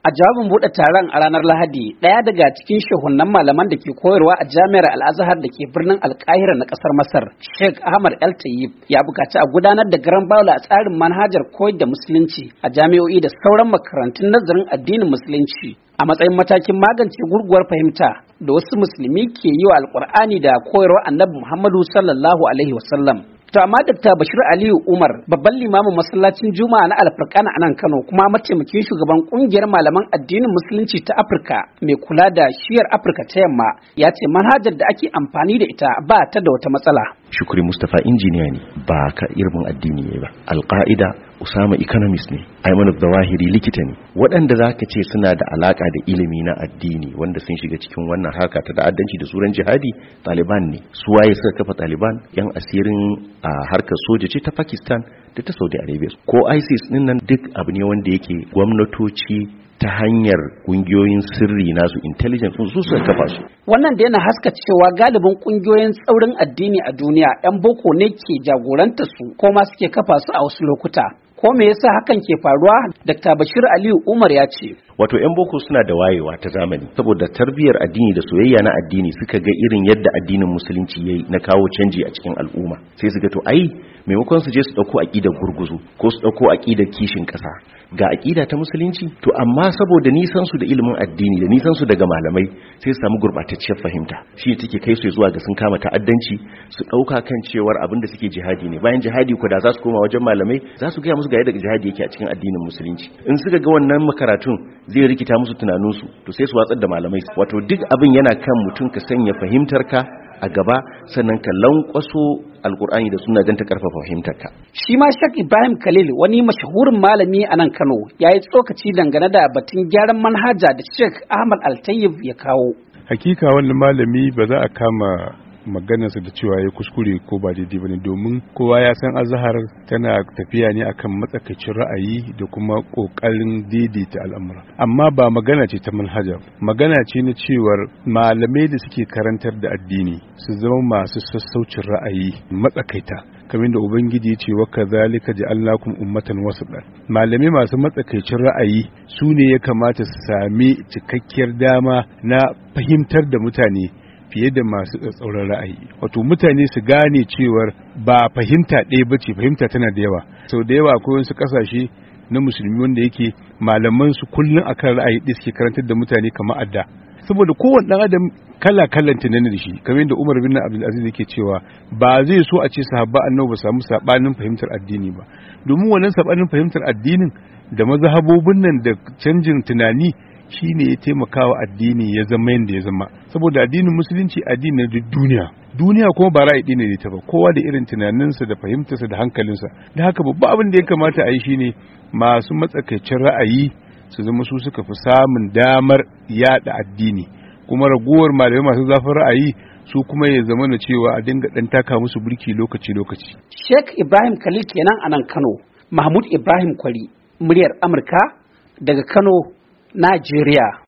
A jawabin buɗe taron a ranar Lahadi, ɗaya daga cikin shehunan malaman da ke koyarwa a Jami'ar Al-Azhar da ke birnin Alƙahira na ƙasar Masar, Sheikh Ahmad El-Tayyib, ya buƙaci a gudanar da garan bawul a tsarin manhajar koyar da Musulunci a jami'o'i da sauran makarantun nazarin addinin Musulunci a matsayin matakin magance gurguwar fahimta da wasu musulmi ke yi wa Alƙur'ani da koyarwa Annabi Muhammadu sallallahu alaihi wasallam. To amma Dr. Bashir Aliyu Umar, babban limamin masallacin Juma'a na Alfurqan a nan Kano kuma mataimakin shugaban kungiyar malaman addinin Musulunci ta Afirka mai kula da shiyar Afirka ta Yamma, ya ce manhajar da ake amfani da ita ba ta da wata matsala. Shukri Mustapha injiniya ne, ba ka ilimin addini ne ba. Al-Qaida Usama economist ne, Ayman Zawahiri likita ne. Waɗanda zaka ce suna da alaka da ilimi na addini wanda sun shiga cikin wannan harka ta ta'addanci da suran jihadi, Taliban ne. Su waye suka kafa Taliban? Yan asirin a harkar soja ce ta Pakistan da ta Saudi Arabia. Ko ISIS din nan duk abu ne wanda yake gwamnatoci ta hanyar kungiyoyin sirri nasu intelligence su suka kafa su. Wannan da yana haska cewa galibin kungiyoyin tsaurin addini a duniya 'yan boko ne ke jagoranta su ko ma suke kafa su a wasu lokuta. Ko me yasa hakan ke faruwa? Dr. Bashir Aliyu Umar ya ce. Wato 'yan boko suna da wayewa ta zamani saboda tarbiyyar addini da soyayya na addini suka ga irin yadda addinin musulunci yayi na kawo canji a cikin al'umma. Sai suka to ai maimakon su je su dauko aqidar gurguzu ko su dauko aqidar kishin kasa ga aqida ta musulunci to amma saboda nisan su da ilimin addini da nisan su daga malamai sai su samu gurbatacciyar fahimta shi take kai su zuwa ga sun kama ta'addanci su dauka kan cewar abin da suke jihadi ne bayan jihadi ko da za su koma wajen malamai za su ga musu ga yadda jihadi yake a cikin addinin musulunci in suka ga wannan makaratun zai rikita musu tunaninsu to sai su watsar da malamai wato duk abin yana kan mutum ka sanya fahimtarka a gaba sannan ka lankwaso alkur'ani da sunna don ta karfafa fahimtarka. Shi ma Sheikh Ibrahim Khalil wani mashahurin malami a nan Kano ya yi tsokaci dangane da batun gyaran manhaja da Sheikh Ahmad Al-Tayyib ya kawo. Hakika wannan malami ba za a kama maganarsa da cewa ya kuskure ko ba daidai bane domin kowa ya san azhar tana tafiya ne akan matsakaicin ra'ayi da kuma kokarin daidaita al'amura amma ba magana ce ta manhaja magana ce na cewar malamai da suke karantar da addini su zama masu sassaucin ra'ayi matsakaita kamar da ubangiji ya ce wa kazalika ja'alnakum ummatan wasatan malamai masu matsakaicin ra'ayi su ne ya kamata su sami cikakkiyar dama na fahimtar da mutane fiye da masu tsatsauran ra'ayi wato mutane su gane cewar ba fahimta ɗaya bace fahimta tana da yawa sau da yawa akwai wasu ƙasashe na musulmi wanda yake malaman su kullun akan ra'ayi ɗaya suke karantar da mutane kamar adda saboda kowanne ɗan adam kala-kalan tunani da shi kamar yadda Umar bin Abdul Aziz yake cewa ba zai so a ce sahabba annabi ba samu sabanin fahimtar addini ba domin wannan sabanin fahimtar addinin da mazhabobin nan da canjin tunani shi ne ya taimakawa addini ya zama yadda ya zama saboda addinin musulunci addini na duniya kuma ba ra'ayi ne ta ba kowa da irin tunaninsa da fahimtarsa da hankalinsa da haka babba abin da ya kamata a yi shine masu matsakaicin ra'ayi su zama su suka fi samun damar yada addini kuma ragowar malamai masu zafin ra'ayi su kuma ya zama na cewa a dinga dan taka musu burki lokaci Sheikh Ibrahim Khalil kenan a nan Kano. Mahmud Ibrahim Kwari, muryar Amurka daga Kano, Najeriya.